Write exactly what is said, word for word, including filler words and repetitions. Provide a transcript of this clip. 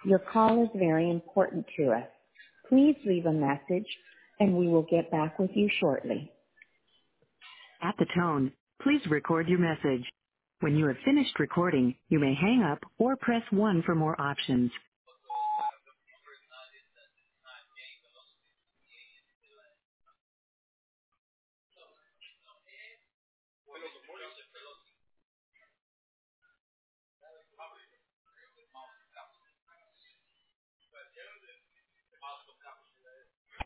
Your call is very important to us. Please leave a message and we will get back with you shortly. At the tone, please record your message. When you have finished recording, you may hang up or press one for more options.